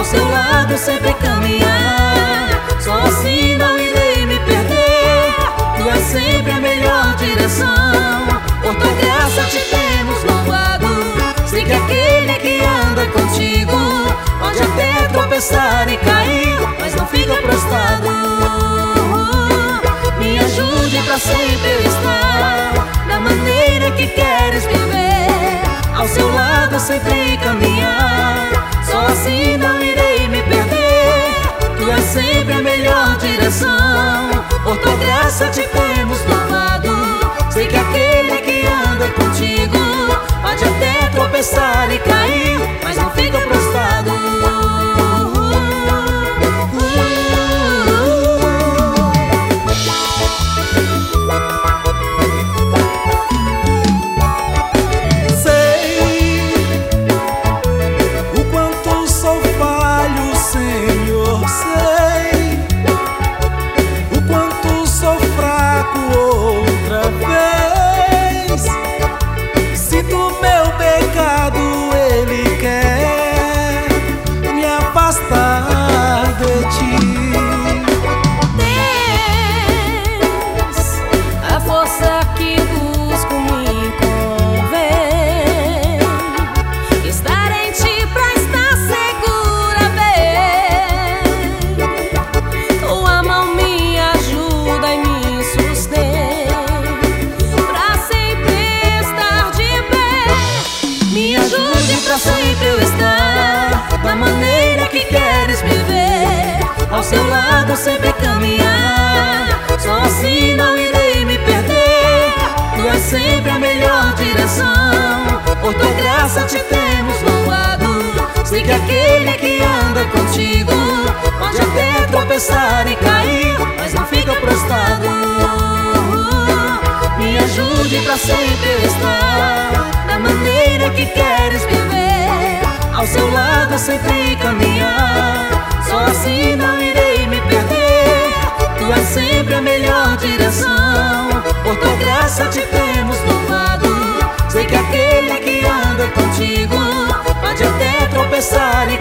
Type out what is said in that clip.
seu lado sempre caminhar. Só assim não irei me perder. Tu és sempre a melhor direção. Por tua graça te temos louvado. Sei que aquele que anda contigo pode até tropeçar e cair, mas não fica prostrado. Me ajude pra sempre eu estar da maneira que queres viver. Ao seu lado sempre caminhar. Só assim não irei me perder. Tu és sempre a melhor direção. Por tua graça te temos louvado. Sei que aquele que anda contigo pode até tropeçar e cair, mas não fica prostrado. Pra sempre eu estar da maneira que queres me ver. Ao seu lado sempre caminhar. Só assim não irei me perder. Tu és sempre a melhor direção. Por tua graça te temos louvado. Sei que aquele que anda contigo pode até tropeçar e cair, mas não fica prostrado. Me ajude pra sempre eu estar da maneira que queres viver. Ao seu lado sempre caminhar. Só assim não irei me perder. Tu és sempre a melhor direção. Por tua graça te temos louvado. Sei que aquele que anda contigo pode até tropeçar e